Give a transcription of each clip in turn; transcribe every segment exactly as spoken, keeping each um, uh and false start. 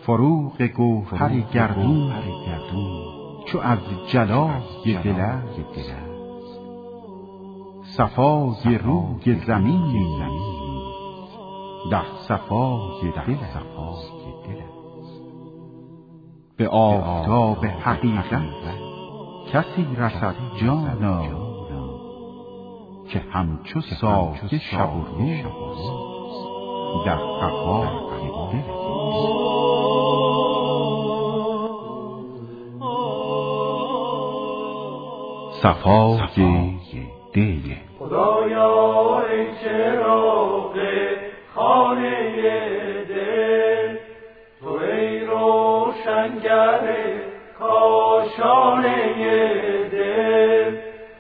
فروغ گوهر گردون چو از جلای دل است، صفای روی زمین در صفای دل است. به آفتاب حقیقت کسی رسد جانا، که همچو صافی شب و روز در قفای دل است. صفای دل. خدایا ای چراغ خانه دل، تو ای روشنگر کاشانه دل،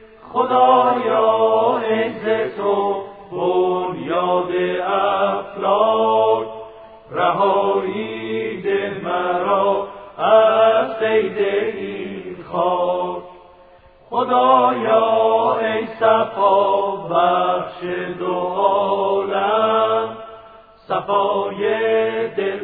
خدایا ای ز تو بنیاد افلاک، رهایی ده مرا از قید این خاک. خدایا ای صفا بخش دو عالم، صفای دل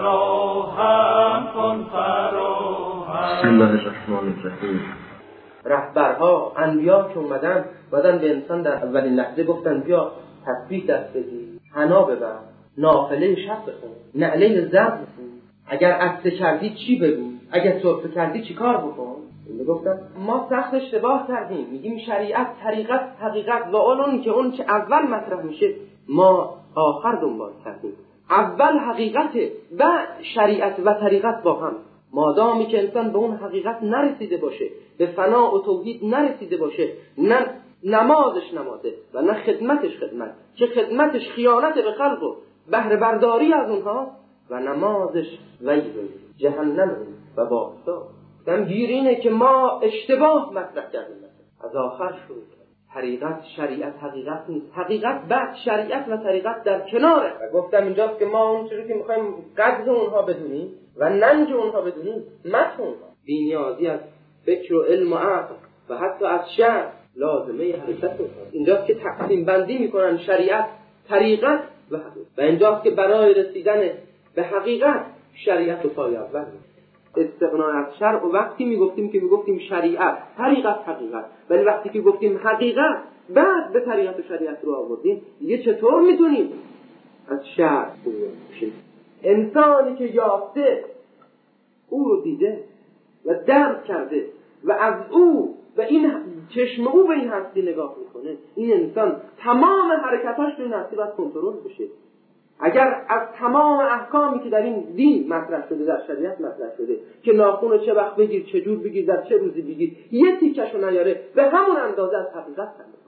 فراهم کن فراهم. بسم الله الرحمن الرحیم. رهبرها انبیا که اومدن بعدن به انسان در اولین لحظه گفتن بیا تسبیح دست بگیر، حنا ببر، نافله شب بخون، نعله زرد بخون، اگر عطسه کردی چی بگو، اگر سرفه کردی چی کار بکن. گفتن ما سخت اشتباه کردیم، میگیم شریعت، طریقت، حقیقت و اون که اون که اول مطرح میشه ما آخر دنبال کردیم. اول حقیقت و شریعت و طریقت با هم. مادامی که انسان به اون حقیقت نرسیده باشه، به فنا و توحید نرسیده باشه، نه نمازش نمازه و نه خدمتش خدمت، که خدمتش خیانت به خلق و بهره برداری از اونها، و نمازش ویل جهنم و باسا. گیر اینه که ما اشتباه مطرح کردیم. از آخر شروع کرد. طریقت شریعت حقیقت نیست، حقیقت بعد شریعت و طریقت در کناره. و گفتم اینجاست که ما اون چیزی که میخوایم قدر اونها بدونیم و ننج اونها بدونیم، مت اونها، بی‌نیازی از فکر و علم و عقل و حتی از شرع لازمه حقیقت اونها. اینجاست که تقسیم بندی میکنن شریعت، طریقت و حقیقت. و اینجاست که برای رسیدن به حقیقت شریعت و پای اول استغنا از شرع. و وقتی میگفتیم که میگفتیم شریعت، طریقت، حقیقت، ولی وقتی که گفتیم حقیقت بعد به طریقت و شریعت رو آوردیم، دیگه چطور میتونیم از شرع برویم بشیم؟ انسانی که یافته او رو دیده و درک کرده و از او و این چشم او به این هستی نگاه میکنه، این انسان تمام حرکتاش رو این هستی باید کنترل بشه. اگر از تمام احکامی که در این دین مطرح شده، در شریعت مطرح شده، که ناخن رو چه وقت بگیر، چه جور بگیر، در چه روزی بگیر، یه تیکشو نیاره، به همون اندازه از حقیقت کنه.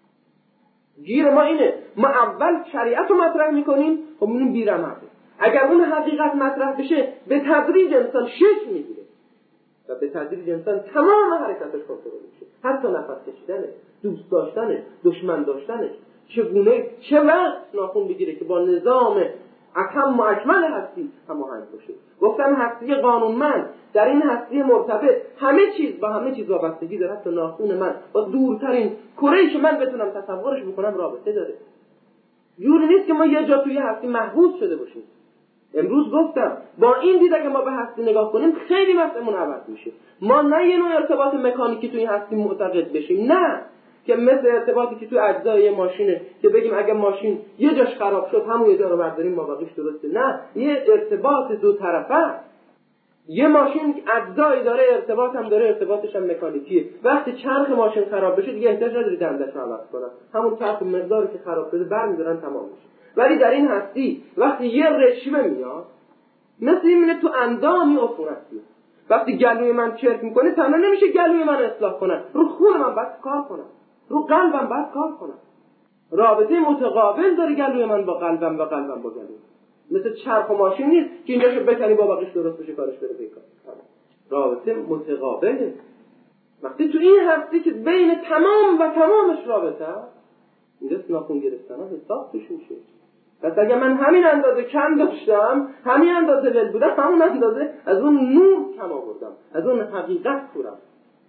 گیر ما اینه، ما اول شریعت رو مطرح میکنیم، خب اینو بیرمزه. اگر اون حقیقت مطرح بشه، به تدریج انسان شکل میگیره و به تدریج انسان تمام حرکتش کنترل میشه، حتی نفس کشیدنش، دوست داشتنش، دشمن داشتنش، چگونه چه وقت ناخن بگیره که با نظام اتم و اکمل هستی هماهنگ باشه. گفتم هستی قانونمند، در این هستی مرتبط همه چیز با همه چیز وابستگی داره، حتی ناخن من با دورترین کره‌ای که من بتونم تصورش بکنم رابطه داره. جوری نیست که ما یه جا توی هستی محبوس شده باشیم. امروز گفتم با این دید اگه ما به هستی نگاه کنیم خیلی وضعمون عوض میشه. ما نه یه نوع ارتباط مکانیکی توی هستی معتقد بشیم، نه که مثل ارتباطی که توی اجزای یه ماشینه که بگیم اگه ماشین یه جاش خراب شد همون یه جا رو برداریم ما باقیش درسته. نه، یه ارتباط دو طرفه. یه ماشین اجزایی داره، ارتباط هم داره، ارتباطش هم مکانیکیه. وقتی چرخ ماشین خراب بشه دیگه احتیاج نداری دندش رو عوض کنن، همون چرخ مقداری که خراب شده برمی‌دارن تمام میشه. ولی در این هستی وقتی یه رشوه میاد، مثل اینه تو اندامی عفونتی، وقتی گلوی من چرک میکنه تنها نمیشه گلوی من اصلاح کنه، رو خون من باید کار کنم، رو قلبم باید کار کنم. رابطه متقابل داره گلوی من با قلبم و قلبم با گلوی. مثل چرخ و ماشین نیست که اینجاشو بکنی با باقیش درست بشه کارش بره بیکار. رابطه متقابله. وقتی تو این هستی که بین تمام و تمامش رابطه است، اینجاست ناخن گرفتن ها حساب توش میشه. پس اگه من همین اندازه کم داشتم، همین اندازه ول بودم، همون اندازه از اون نور کم آوردم، از اون حقیقت کورم.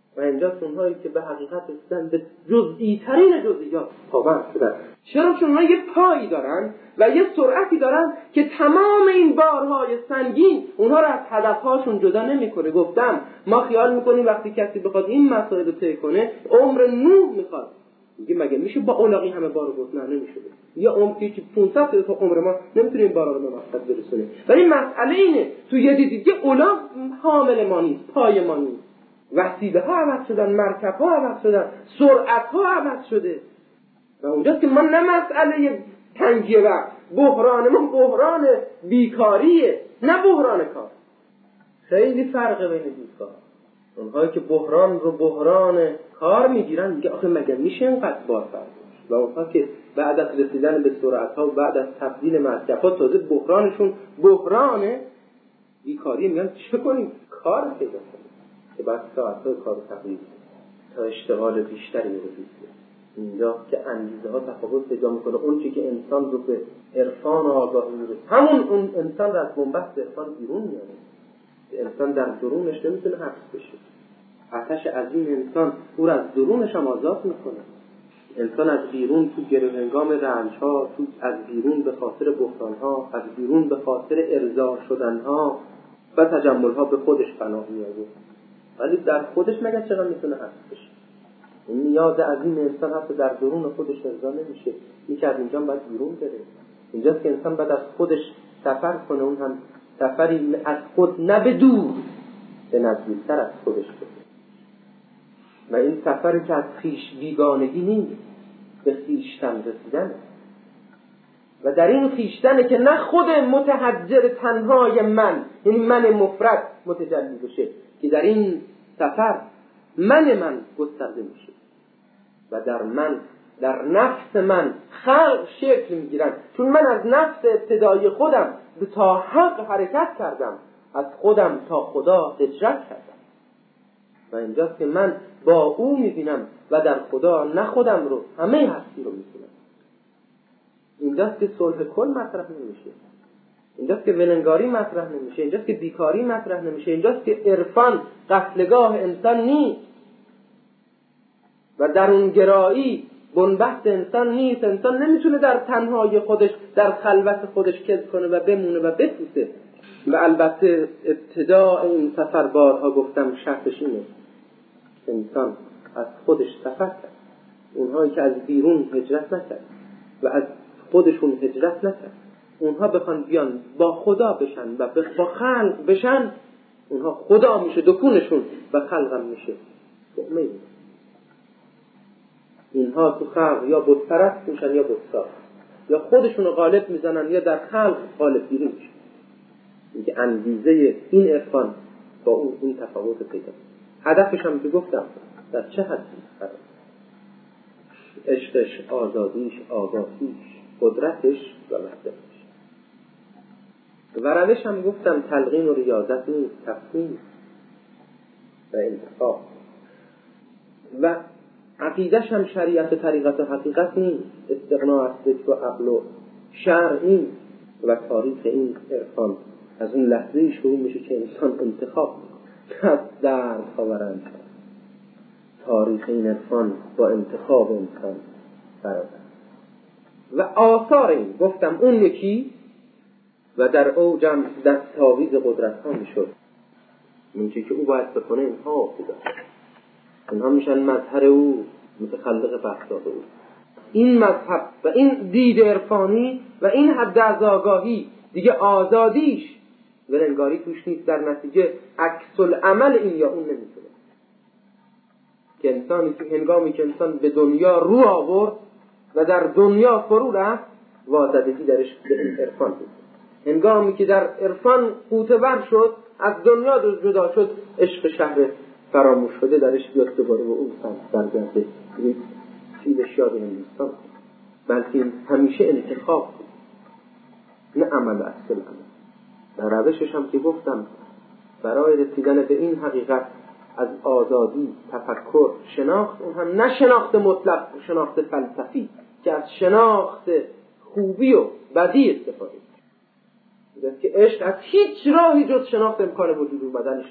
و اینجاست اونهایی که به حقیقت رسیدن به جزئی ترین جزئیات پابند شدن. چرا؟ چون اونها یه پایی دارن و یه سرعتی دارن که تمام این بارهای سنگین اونها رو از هدفهاشون جدا نمیکنه. گفتم ما خیال میکنیم وقتی کسی بخواد این مسائل رو طی کنه عمر نوح میخواد. میگه مگه میشه با اولاغی همه بارو گفت؟ نه نمیشه. یا عمر که پانصد تا عمر ما نمیتونیم این بارا رو به مقصد برسونیم. ولی مسئله اینه تو یه دیگه اولاغ حامل ما نیست، پای ما نیست. وسیله ها عوض شدن، مرکب ها عوض شدن، سرعت ها عوض شده. و اونجاست که ما نه مسئله تنگی وقت، بحران ما بحران بیکاریه، نه بحران کار. خیلی فرقه بین بیکار. اونهایی که بحران رو بحران کار میگیرن میگه آخه مگه میشه اینقدر بار فرق باشه؟ و اونها که بعد از رسیدن به سرعت ها و بعد از تبدیل مرکب ها تازه بحرانشون بحران بیکاری، میگن چه کنیم؟ کار پیدا کنیم که بعد ساعت‌های کار تقریب تا اشتغال بیشتری رو بگیره. اینجا که انگیزه ها تفاوت پیدا میکنه. اون چیزی که انسان رو به عرفان و آگاهی میرسه، همون اون انسان رو از بنبست عرفان بیرون میاره. انسان در درونش نمیتونه حبس بشه. آتش عظیم انسان او رو از درونش هم آزاد میکنه. انسان از بیرون تو گره هنگام رنج ها، تو از بیرون به خاطر بحران ها، از بیرون به خاطر ارضا شدن ها و تجمل ها به خودش پناه میاره. ولی در خودش مگه چقدر میتونه حبس بشه؟ این نیاز عظیم انسان حتی در درون خودش ارضا نمیشه. این که از اینجا باید بیرون بره. اینجاست که انسان باید از خودش سفر کنه، اون هم سفری از خود نه به دور، به نزدیکتر از خودش بره. و این سفری که از خویش بیگانگی نیست، به خویشتن رسیدنه. و در این خویشتنه که نه خود متحجر تنهای من، یعنی من مفرد متجلی بشه، که در این سفر من من گسترده میشه و در من، در نفس من خلق شکل میگیرن. چون من از نفس ابتدایی خودم به تا حق حرکت کردم، از خودم تا خدا هجرت کردم. و اینجاست که من با او میبینم و در خدا نه خودم رو، همه هستی رو میبینم. اینجاست که صلح کل مطرح نمیشه. اینجاست که ولنگاری مطرح نمیشه. اینجاست که بیکاری مطرح نمیشه. اینجاست که عرفان قتلگاه انسان نیست و درون گرایی بنبست انسان نیست. انسان نمیتونه در تنهای خودش، در خلوت خودش کذب کنه و بمونه و بپوسه. و البته ابتدا این سفر بارها گفتم شرطش اینه، انسان از خودش سفر کرد. اونهایی که از بیرون هجرت نکرد و از خودشون هجرت نکرد، اونها بخوان بیان با خدا بشن و با خلق بشن، اونها خدا میشه دکونشون و خلقم میشه تعمه. اینها تو خلق یا بت پرست میشن یا بتساز، یا خودشون رو غالب میزنن یا در خلق غالب گیری میشن. میگه انگیزه این عرفان با اون این تفاوت پیدا. هدفش هم که گفتم در چه حدی قرار، عشقش، آزادیش، آگاهیش، قدرتش و وحدتش. و روش هم گفتم تلقین و ریاضت نیست، تفهیم و انتفاع. و عقیدش هم شریعت و طریقت و حقیقت نیست، استغنا از ذکر و عقل و شرع نیست. و تاریخ این عرفان از اون لحظه شروع میشه که انسان انتخاب میکنه از درد ها و رنج ها. تاریخ این عرفان با انتخاب انسان برابر. و آثار این گفتم اون یکی و در اوجم دستاویز قدرت ها میشد. منچه که او باید بکنه اینها بوده، اینها میشن مظهر او، متخلق بحثات او. این مذهب و این دید عرفانی و این حد از آگاهی دیگه آزادیش ولنگاری توش نیست. در نتیجه عکس العمل این یا اون نمیتونه. که انسانی که هنگامی که انسان به دنیا رو آورد و در دنیا فرو رفت، وازدگی درش به عرفان بود. هنگامی که در عرفان قوتور شد، از دنیا جدا شد، عشق شهر فراموش شده درش بیاد دوباره و اون سرگرده سیلش یاد هندوستان. بلکه همیشه انتخاب بود، نه عمل اصل عمل. در روشش هم که گفتم برای رسیدن به این حقیقت از آزادی، تفکر، شناخت، اون هم نه شناخت مطلق، شناخت فلسفی که از شناخت خوبی و بدی استفاده میشه. که عشق از هیچ راهی جز شناخت امکان وجود اومدنش نیست.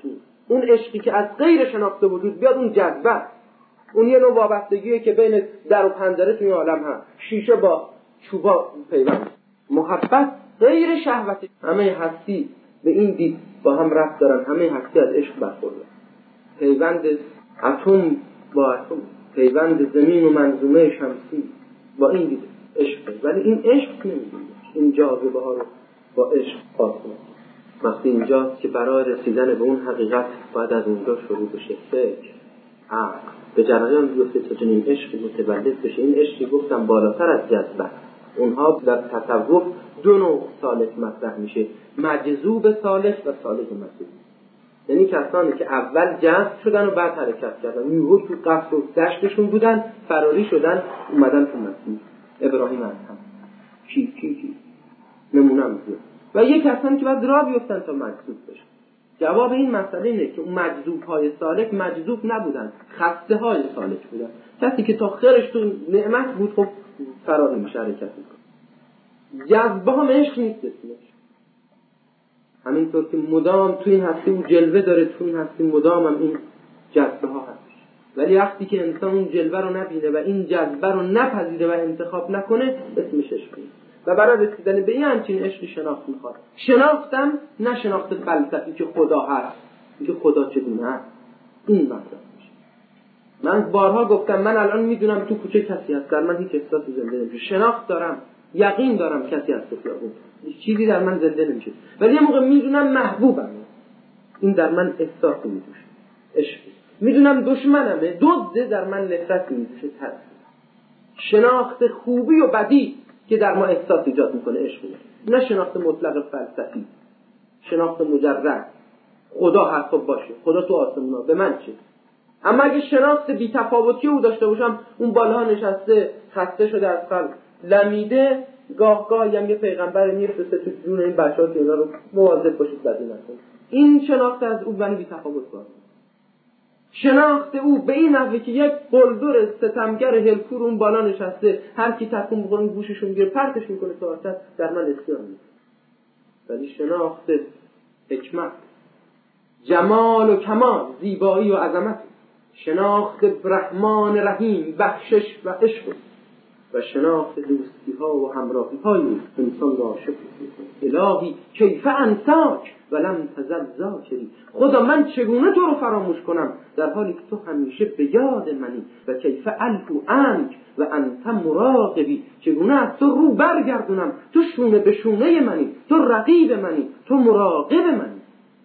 اون عشقی که از غیر شناخته وجود بیاد، اون جذبه، اون یه نوع وابستگیه که بین در و پنجره توی عالم هست. شیشه با چوبا پیوند. محبت غیر شهوتی. همه هستی به این دید با هم رفت دارن، همه هستی از عشق برخورده. پیوند اتم با اتم، پیوند زمین و منظومه شمسی با این دید عشق. ولی این عشق نمیدونه، این جاذبه ها رو با عشق خاص کنه. وقتی اینجاست که برای رسیدن به اون حقیقت باید از اونجا شروع بشه فکر، عقل به جریان بیفته تا چنین عشقی متولد بشه. این عشقی گفتم بالاتر از جذبه. اونها در تصوف دو نوع سالک مطرح میشه، مجذوب سالک و سالک مجذوب. یعنی کسانی که اول جذب شدن و بعد حرکت کردن، یهو تو قصر و دشتشون بودن، فراری شدن اومدن تو مسیر. ابراهیم هم کی کی کی نمونه میگه. و یک کسانی که بعد راه بیفتن تا مجذوب بشن. جواب این مسئله اینه که اون مجذوب های سالک مجذوب نبودن، خسته های سالک بودن. کسی که تا خیرش تو نعمت بود خب فرار میشه، حرکت میکنه. جذبه هم عشق نیست اسمش. همینطور که مدام تو این هستی اون جلوه داره، تو این هستی مدام هم این جذبه ها هست. ولی وقتی که انسان اون جلوه رو نبینه و این جذبه رو نپذیره و انتخاب نکنه، اسمش عشق نیست. و برای رسیدن به این همچین عشقی شناخت میخواد. شناختم نه شناخت فلسفی که خدا هست، که خدا چگونه هست. این مطلب میشه. من بارها گفتم من الان میدونم تو کوچه کسی هست، در من هیچ احساسی زنده نمیشه. شناخت دارم، یقین دارم کسی هست تو خیابون، چیزی در من زنده نمیشه. ولی یه موقع میدونم محبوبم، این در من احساس میجوشه، عشق. میدونم دشمنمه، دزد، در من نفرت میجوشه، ترس. شناخت خوبی و بدی که در ما احساس ایجاد میکنه عشق، نه شناخت مطلق فلسفی، شناخت مجرد. خدا هست خب باشه، خدا تو آسمونا، به من چه؟ اما اگه شناخت بی تفاوتی او داشته باشم، اون بالا نشسته خسته شده از خلق لمیده، گاه گاه هم یه پیغمبر میرسه تو جون این بچه‌ها که اینا رو مواظب باشید بدی نکنید. این شناخت از او بنی بی تفاوت کنه. شناخت او به این نحوه که یک بلدر ستمگر هلکور اون بالا نشسته، هر کی تکون بخوره گوششو میگیره پرتش میکنه تو آتش، در من اسیان میکنه. ولی شناخت حکمت، جمال و کمال، زیبایی و عظمت، شناخت رحمان رحیم، بخشش و عشق و شناخت دوستی ها و همراهی های انسان را عاشق میکنه. الهی کیف انساک ولم تزل ذاکری، خدا من چگونه تو رو فراموش کنم در حالی که تو همیشه به یاد منی. و کیف الفو عنک و انت مراقبی، چگونه از تو رو برگردونم، تو شونه به شونه منی، تو رقیب منی، تو مراقب منی.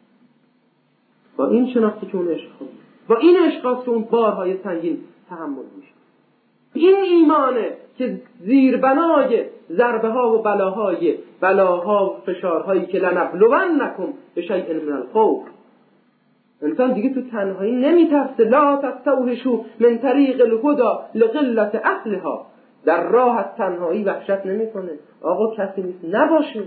با این شناختی که اون عشق خود، با این عشقاست که اون بارهای سنگین تحمل میشه. این ایمانه که زیربنای ضربه ها و بلاهای بلاها و فشارهایی که لنبلونکم بشیء من الخوف. انسان دیگه تو تنهایی نمیترسه. لا تستوحشوا من طریق الهدى لقلة اهلها، در راه از تنهایی وحشت نمیکنه. آقا کسی نیست نباشه،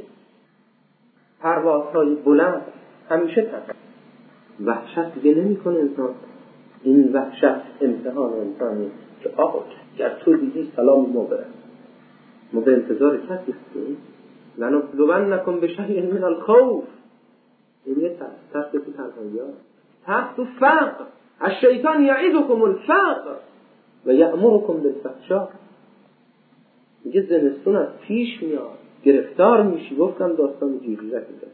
پروازهای بلند همیشه تنها، وحشت دیگه نمیکنه انسان. این وحشت امتحان انسانی که آقا گر تو دیدی سلام ما برد، ما به انتظار کسی هستیم. لنبلونکم بشیء من الخوف، این یه ترس، ترس تو تنهایی ها، ترس تو فقر. الشیطان یعیدکم الفقر و یأمرکم بالفحشاء. میگه زمستون از پیش میاد، گرفتار میشی. گفتم داستان جیریزک میده،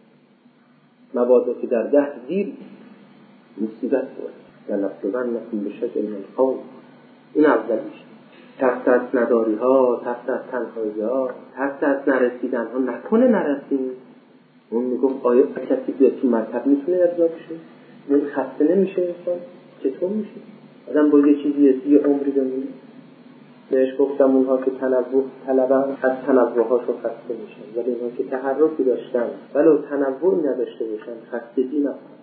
مبادا که در ده زیر مصیبت بود. لنبلونکم بشیء من الخوف، این اولیش. ترس از نداری ها، ترس از تنهایی ها، ترس از نرسیدن ها. نکنه نرسیم. اون میگفت آیا کسی بیاد تو مرتب میتونه ارضا بشه؟ اون خسته نمیشه انسان؟ چطور میشه؟ آدم با یه چیزی یه عمری بمونه. بهش گفتم اونها که تنوع طلبن از تنوع هاشو خسته میشن، ولی اونها که تحرکی داشتن ولو تنوعی نداشته باشن خستگی نکنن.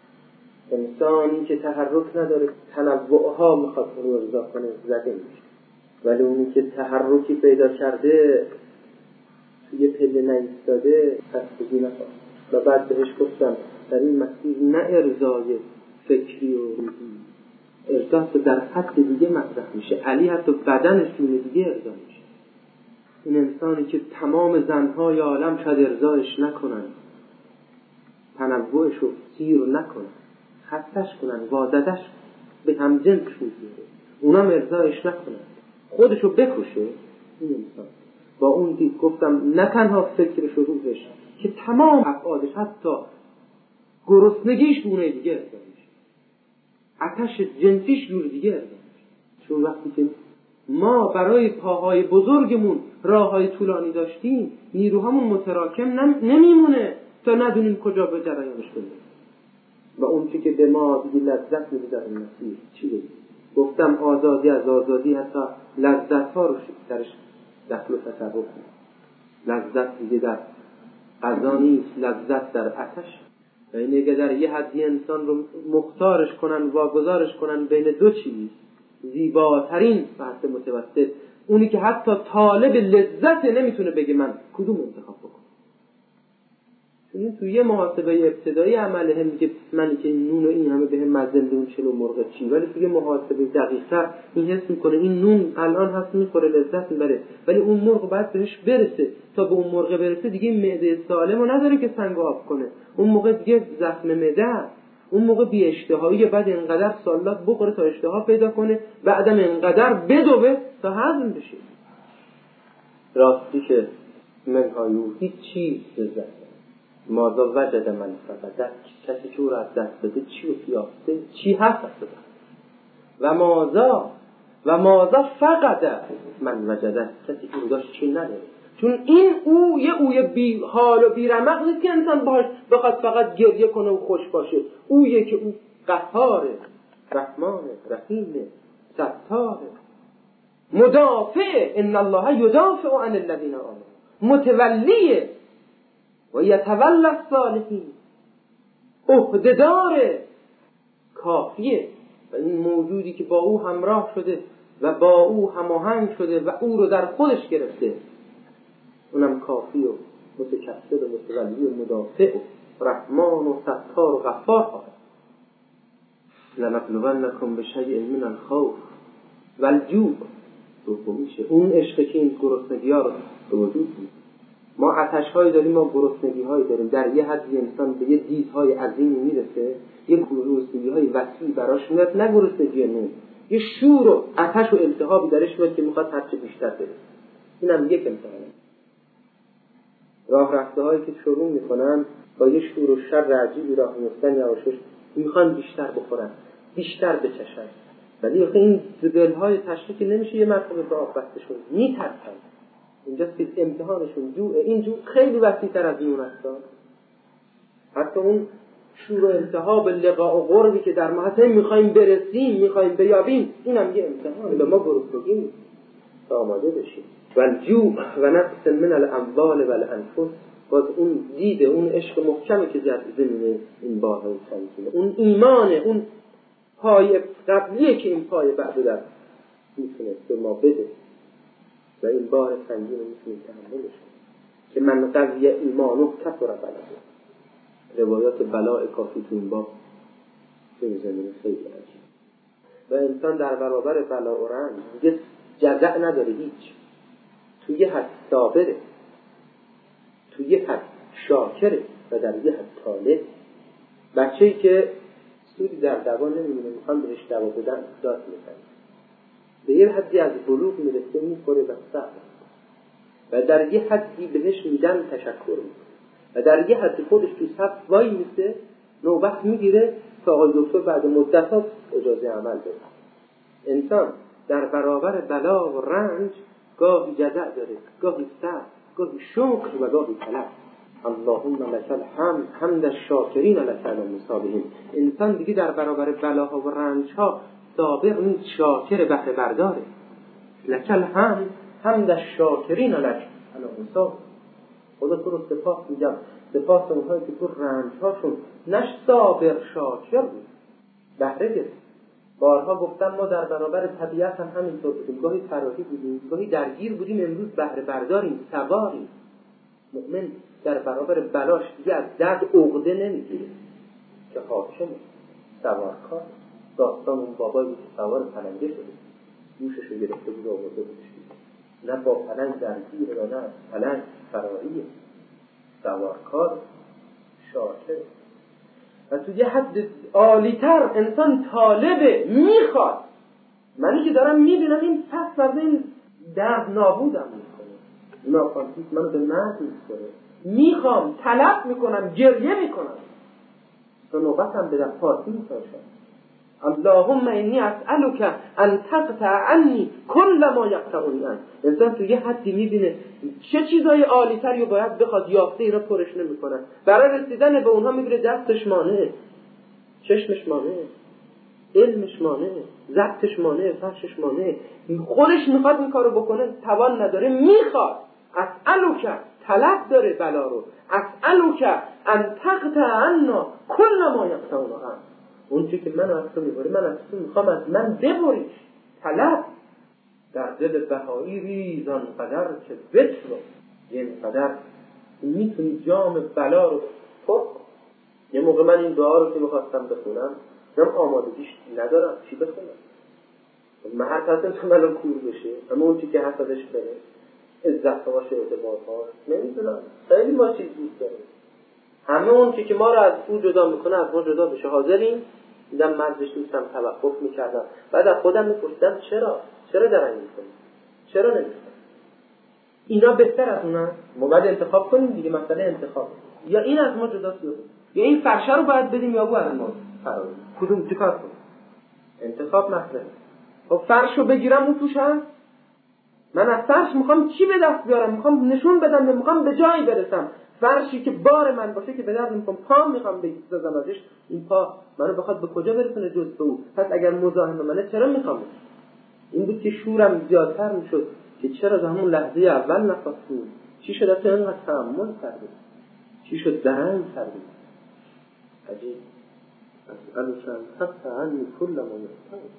انسانی که تحرک نداره تنوع ها میخواد رو ارضا کنه زده میشه، ولی اونی که تحرکی پیدا کرده توی پله نایستاده خستگی نکنه. و بعد بهش گفتم در این مسیر نه ارضای فکری و روحی، ارضا در حد دیگه مطرح میشه. علی حتی بدنش توی دیگه ارضا میشه. این انسانی که تمام زنهای عالم شاید ارضایش نکنن، تنوعش رو سیر نکنن، خستش کنن، وازدش به هم جنسشون بیاره، اونا مرزایش نکنن، خودشو بکشه. این انسان با اون دید گفتم نه تنها فکرش و روحش که تمام افعالش، حتی گرسنگیش گونه دیگه ارزا میشه، آتش جنسیش جور دیگه ارزا میشه. چون وقتی که ما برای پاهای بزرگمون راههای طولانی داشتیم، نیروهامون متراکم نم... نمیمونه تا ندونیم کجا به جریانش کنیم. و اون چی که به ما دیگه لذت میده در این مسیر چی بگیم؟ گفتم آزادی از آزادی حتی لذت ها رو درش دخل و تصرف کنیم. لذت دیگه در غذا نیست، لذت در آتش. و این اگه در یه حدی انسان رو مختارش کنن، واگذارش کنن بین دو چیز، زیباترین بحث متوسط، اونی که حتی طالب لذت نمیتونه بگه من کدوم انتخاب بکنم. چون توی یه محاسبه ابتدایی عمل هم میگه من که این نون و این همه بهم مزنده اون چلو مرغ چی، ولی توی محاسبه دقیق‌تر این حس میکنه این نون الان هست میخوره لذت میبره، ولی اون مرغ باید بهش برسه. تا به اون مرغ برسه دیگه معده سالمو نداره که سنگ آب کنه، اون موقع دیگه زخم معده است، اون موقع بی اشتهایی، بعد اینقدر سالات بخوره تا اشتها پیدا کنه، بعدم اینقدر بدوه تا هضم بشه. راستی که منهایو هیچ چیز لذت مازا وجد من فقدت، کسی که او را از دست بده چی رو پیاسته، چی هست از بده. و مازا و مازا فقدت من وجده، کسی که او داشت چی نداره. چون این او یه اوی بی حال و بی رمق نیست که انسان باش بخواد فقط گریه کنه و خوش باشه. اویه که او قهاره، رحمانه، رحیمه، ستاره، مدافع، ان الله یدافع عن الذین آمنوا، متولیه و یتولی الصالحین، عهده‌دار، کافیه. و این موجودی که با او همراه شده و با او هماهنگ شده و او رو در خودش گرفته، اونم کافی و متکثر و متولی و مدافع و رحمان و ستار و غفار خواهد. لنبلونکم بشیء من الخوف والجوع. دومیشه اون عشق که این گرسنگی‌ها رو به وجود میاره. ما آتش‌هایی داریم، ما گرسنگی‌هایی داریم. در یه حدی انسان به یه دیدهای عظیمی میرسه، یه گرسنگی‌های وسیع براش میاد، نه گرسنگی نون، یه شور و آتش و التهابی درش میاد که میخواد هرچه بیشتر برسه. اینم یک امتحانه. راه رفته‌هایی که شروع میکنن با یه شور و شر عجیبی راه میفتن، یواشش میخوان بیشتر بخورن، بیشتر بچشن، ولی آخه این دل‌های تشریح که نمیشه یه مرتبه به آب بستشون، میترسن. اینجاست که امتحانشون جوعه. این جوع خیلی وسیع‌تر از نون است. حتی اون شور و التهاب لقاء و قربی که در ما هست، میخوایم برسیم، میخوایم بیابیم، اینم یه امتحان. به ما گرسنگی تا آماده بشیم. والجوع و نقص من الاموال والانفس. باز اون دیده، اون عشق محکمی که در زمینه این بارها سنگینه، اون ایمانه، اون پای قبلیه که این پای بعد در میتونه به ما بده و این بار سنگین رو میتونه تحملش کنه که من قوی ایمانو کفر بلده. روایات بلاء کافی تو این باب به زمینه خیلی عجیب. و انسان در برابر بلا و رنج دیگه جزع نداره هیچ. تو یه حد صابره، تو یه حد شاکره و در یه حد طالب. بچه‌ای که سودی در دوا نمی‌بینه، میخوان بهش دوا بدن، داد میزنه، به یه حدی از بلوغ میرسه، میخوره و صبر، و در یه حدی بهش میدن تشکر میکنه، و در یه حدی خودش تو صف وای میسه، نوبت میگیره تا آقای دکتر بعد مدت‌ها اجازه عمل بده. انسان در برابر بلا و رنج گاهی جزع داره، گاهی صبر، گاهی شکر و گاهی طلب. اللهم لك الحمد حمد الشاکرین لك المصابرین. انسان دیگه در برابر بلاها و رنجها صابر نیست، شاکر بهره برداره. لك الحمد حمد الشاکرین لك المصابرین. خدا تو رو سپاس میگم، سپاس اونهایی که تو رنجهاشون نش صابر شاکر بود، بهره گرفت. بارها گفتم ما در برابر طبیعت هم همینطور بودیم، گاهی فراحی بودیم، گاهی درگیر بودیم، امروز بهره برداریم، سواریم. مؤمن در برابر بلاش دیگه از درد عقده نمیگیره که حاکمه، سوارکار. داستان اون بابایی که سوار پلنگه شده، گوششو گرفته بود و آورده بودش، نه با پلنگ درگیره و نه پلنگ فراریه، سوارکار، شاکر. و تو یه حد عالی‌تر انسان طالبه، میخواد. منی که دارم میبینم این پس از این درد نابودم میکنه، ناکانتیس منو به مرد میکنه، میخوام، طلب میکنم، گریه میکنم. تو نوبتم به در پارتی میتاشم. اللهم اینی اسألک ان تقطع عنی کل ما یقطعنی عنه. انسان تو یه حدی میبینه چه چیزای عالی تری باید بخواد یافته، اینا پرش نمیکنن. برای رسیدن به اونها میبینه دستش مانعه، چشمش مانعه، علمش مانعه، ضبطش مانعه، فرشش مانعه. خودش میخواد این کارو بکنه، توان نداره، میخواد. اسألک، طلب داره بلا رو. اسألک ان تقطع عنا کل ما یقطعنی عنه. اون چی که من از تو میبری، من از تو میخوام از من ببریش. طلب در دل بهایی ریزان قدر که بطلو، یعنی قدر میتونی جام بلا رو پر. یه موقع من این دعا رو که میخواستم بخونم نم آمادگیش ندارم، چی بخونم؟ من هر کسی تو منو کور بشه، اما اون چی که حسدش بره، عزت باشه، اعتبار باشه، نمیدونم خیلی ما چیز دوست داریم. همه اون چی که ما رو از او جدا میکنه از ما جدا بشه. حاضرین دیدم مرزش دوستم توقف میکردم، بعد از خودم میپرسیدم چرا چرا درنگ میکنی، چرا نمیکنی؟ اینا بهتر از اون هست. ما باید انتخاب کنیم دیگه، مسئله انتخاب. یا این از ما جداست، یا این فرشه رو باید بدیم، یا او از ما فرار. کدوم چیکار کنیم؟ انتخاب مسئله. خب فرشو بگیرم اون توش هست. من از فرش میخوام چی به دست بیارم؟ میخوام نشون بدم، میخوام به جایی برسم. فرشی که بار من باشه که به درد میخوام، پا میخوام بزنم ازش، این پا منو بخواد به کجا برسونه جز به او. پس اگر مزاحم منه چرا میخوام؟ این بود که شورم زیادتر میشد که چرا از همون لحظه اول نخواستیم. چی شد اصلا اینقدر تحمل کردیم؟ چی شد درنگ کردیم؟ عجیب. از الوشن حتی عنی کل ما یستم.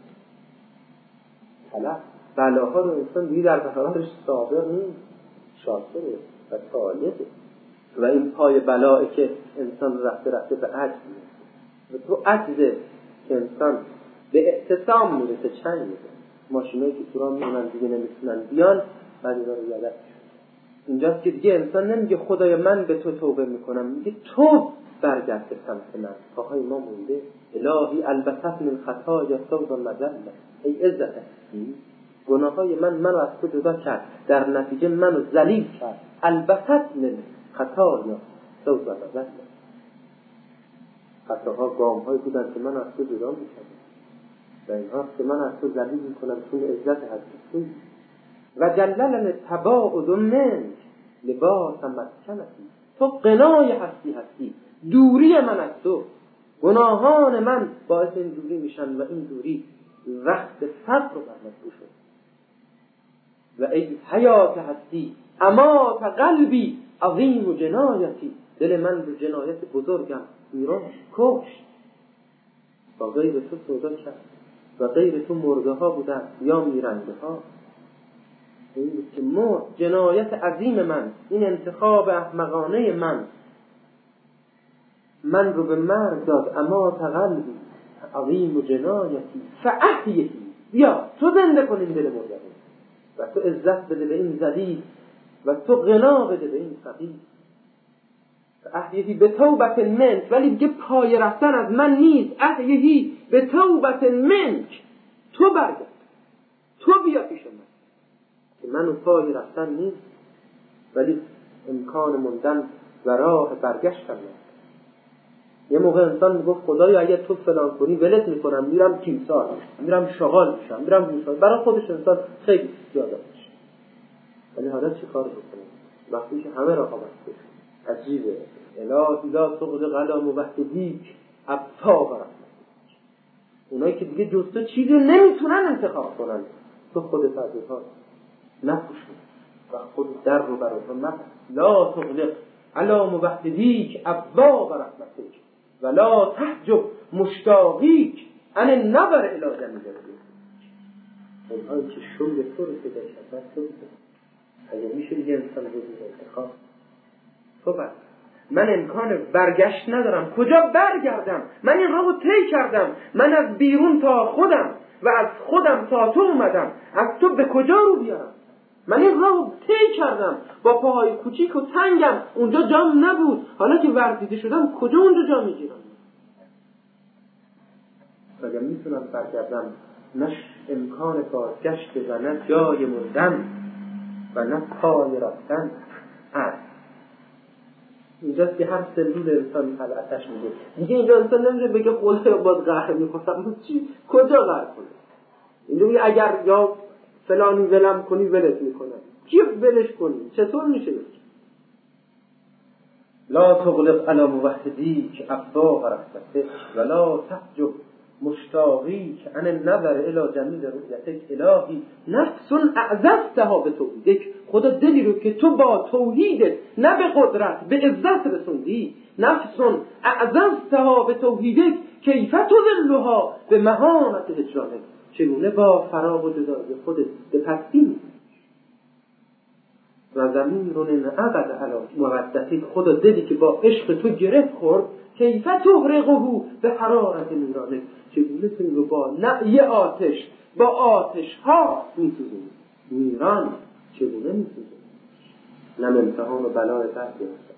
طلب بلاها رو انسان دیگه در بهارش صابر نیست، شاکره و طالبه. و این پای بلایی که انسان رفته رفته به عجز میرسه، و تو عجزه که انسان به اعتصام میرسه، چنگ میرسه. ماشینایی که تو را میمونن دیگه نمیتونن بیان، بعد اینا رو یادت شد. اینجاست که دیگه انسان نمیگه خدای من به تو توبه میکنم، میگه تو برگرد به سمت من. پاهای ما مونده. الهی البست من خطایا صوت مذله. ای عزت هستی، گناههای من منو از تو جدا کرد، در نتیجه منو ذلیل کرد. البست من خطایا صوت مذله. خطاها گام‌هایی بودن که من از تو جدا می‌کردم، و اینها که من از تو ذلیل می‌کنم چون عزت هستی. و جللن تباعد منک لباس مسکنتی. تو قنای هستی هستی، دوری من از تو، گناهان من باعث این دوری میشن و این دوری رخت فقر رو بر من پوشون. و ای حیات هستی امات قلبی عظیم جنایتی. دل من رو جنایت بزرگم ایران کشت. با غیر تو سودا کرد و غیر تو مرده ها بودن یا میرنده ها. این بود که مرد، جنایت عظیم من، این انتخاب احمقانه من من رو به مرگ داد. اما قلبی عظیم و جنایتی فاحیی. بیا تو زنده کن این دل مرده و تو عزت بده به این ذلیل و تو غنا بده به این فقیر. احیهی به توبت منک. ولی دیگه پای رفتن از من نیست. احیهی به توبت منک. تو برگرد، تو بیا پیش من که منو پای رفتن نیست، ولی امکان موندن و راه برگشتن نیست. یه موقع انسان میگفت خدایا اگه تو فلان کنی ولت میکنم، میرم تیمسار، میرم شغال میشم، میرم گوشال. برای خودش انسان خیلی زیاده میشه. ولی حالا چی کار بکنه وقتی که همه راه بسته؟ عجیبه. الهی لا تغد قلم و وحدیک ابتا برم. اونایی که دیگه جز تو چیزی نمیتونن انتخاب کنن، تو خودت از اینها نپوشون و خود در رو برای تو نبر. لا تغلق علام وحدیک ابواب رحمتک ولا تحجب مشتاقیک عن النظر الی جمیلتک. اونهایی که شوق تو رو که در شدت تو اگه میشه دیگه انسان رو انتخاب تو بر. من امکان برگشت ندارم. کجا برگردم؟ من این راهو طی کردم. من از بیرون تا خودم و از خودم تا تو اومدم. از تو به کجا رو بیارم؟ من این راهو طی کردم با پاهای کوچیک و تنگم. اونجا جام نبود. حالا که ورزیده شدم کجا اونجا جا میگیرم؟ اگر میتونم برگردم، نش امکان بازگشت و نه جای موندن و نه پای رفتن هست. اینجاست که هر سلول انسان طبیعتش میگه دیگه اینجا انسان نمیشه بگه خدا باز قهر میکنم چی کجا قهر کنه. اینجا میگه اگر یا فلانی ولم کنی ولت میکنم. کی ولش کنی؟ چطور میشه؟ لا تغلق علی موحدی که ابواب رحمتک ولا تحجب مشتاقی که عن النظر الی جمیل رؤیتک الهی نفس اعززتها به توحیدک. خدا دلی رو که تو با توحیدت نه به قدرت به عزت رسوندی، نفس اعززتها به توحیدک کیف تذلها به مهانت هجرانک. چگونه با فراغ و جدایی خودت به پستی می‌ری و زمین رو نعقد علا مودتی. خدا دلی که با عشق تو گرفت خورد کیف تغرقه به حرارت نیرانه. چگونه تو رو با نعی آتش با آتش ها میسوزونی. نیران چگونه میسوزونی؟ نم امتحان و بلای بد گرفت.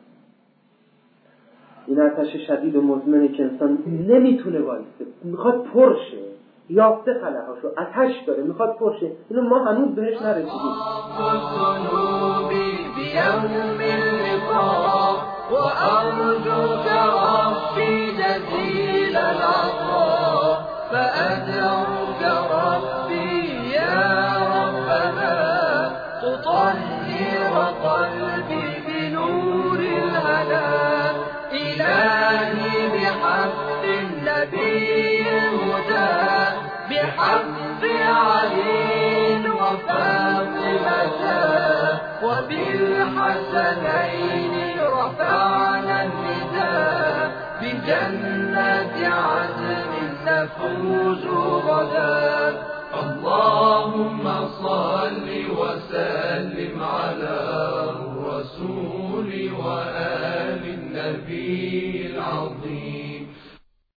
این آتش شدید و مزمنه که انسان نمیتونه وایسته، میخواد پرشه، یافته خلاهاشو، آتش داره میخواد پرشه. اینو ما هنوز بهش نرسیدیم. وأرجوك ربي جزيل العطاء فأدعوك ربي يا ربنا تطهر قلبي بنور الهدى. إلهي بحق النبي الهدى بحق علي وفاطمة وبالحسنين رفعنا النداء بجنات عدن نفوز غدا. اللهم صل وسلم على الرسول وآل النبي العظيم